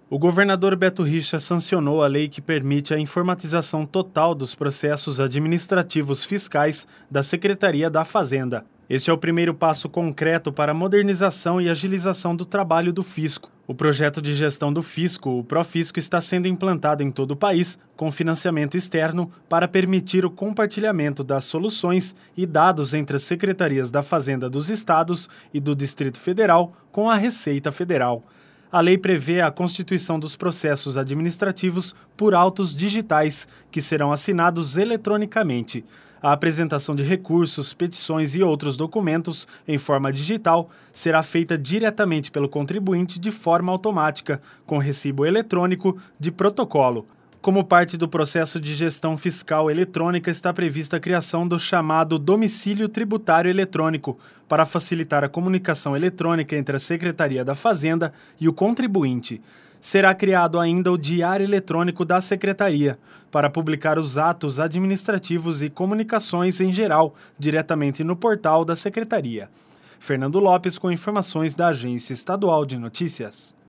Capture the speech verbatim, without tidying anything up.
O governador Beto Richa sancionou a lei que permite a informatização total dos processos administrativos fiscais da Secretaria da Fazenda. Este é o primeiro passo concreto para a modernização e agilização do trabalho do Fisco. O projeto de gestão do Fisco, o Profisco, está sendo implantado em todo o país com financiamento externo para permitir o compartilhamento das soluções e dados entre as secretarias da Fazenda dos estados e do Distrito Federal com a Receita Federal. A lei prevê a constituição dos processos administrativos por autos digitais, que serão assinados eletronicamente. A apresentação de recursos, petições e outros documentos em forma digital será feita diretamente pelo contribuinte de forma automática, com recibo eletrônico de protocolo. Como parte do processo de gestão fiscal eletrônica, está prevista a criação do chamado Domicílio Tributário Eletrônico, para facilitar a comunicação eletrônica entre a Secretaria da Fazenda e o contribuinte. Será criado ainda o Diário Eletrônico da Secretaria, para publicar os atos administrativos e comunicações em geral, diretamente no portal da Secretaria. Fernando Lopes com informações da Agência Estadual de Notícias.